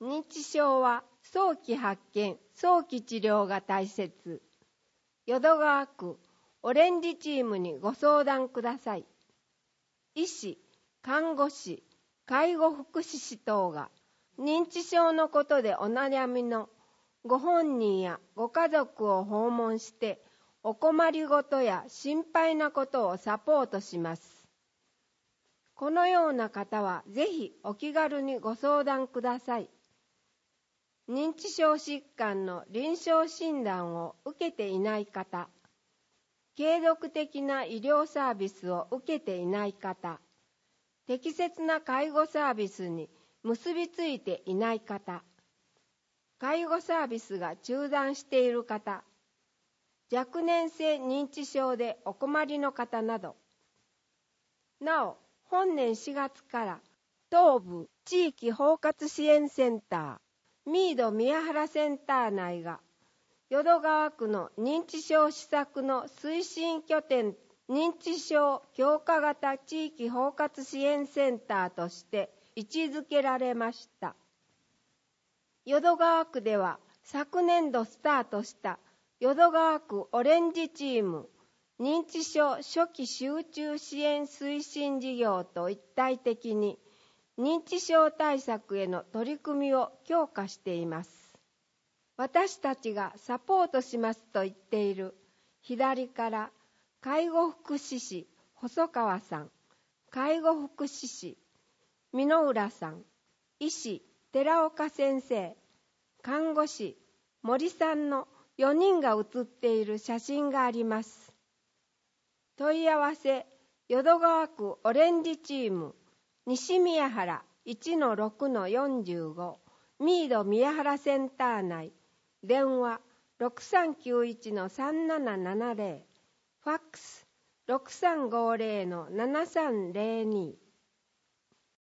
認知症は早期発見、早期治療が大切。淀川区オレンジチームにご相談ください。医師、看護師、介護福祉士等が認知症のことでお悩みのご本人やご家族を訪問してお困りごとや心配なことをサポートします。このような方はぜひお気軽にご相談ください。認知症疾患の臨床診断を受けていない方、継続的な医療サービスを受けていない方、適切な介護サービスに結びついていない方、介護サービスが中断している方、若年性認知症でお困りの方など、なお、本年4月から東部地域包括支援センター、ミード宮原センター内が、淀川区の認知症施策の推進拠点認知症強化型地域包括支援センターとして位置づけられました。淀川区では昨年度スタートした淀川区オレンジチーム認知症初期集中支援推進事業と一体的に認知症対策への取り組みを強化しています。私たちがサポートしますと言っている左から介護福祉士細川さん、介護福祉士箕浦さん、医師寺岡先生、看護師森さんの4人が写っている写真があります。問い合わせ淀川区オレンジチーム西宮原 1-6-45 ミード宮原センター内、電話 6391-3770、ファックス 6350-7302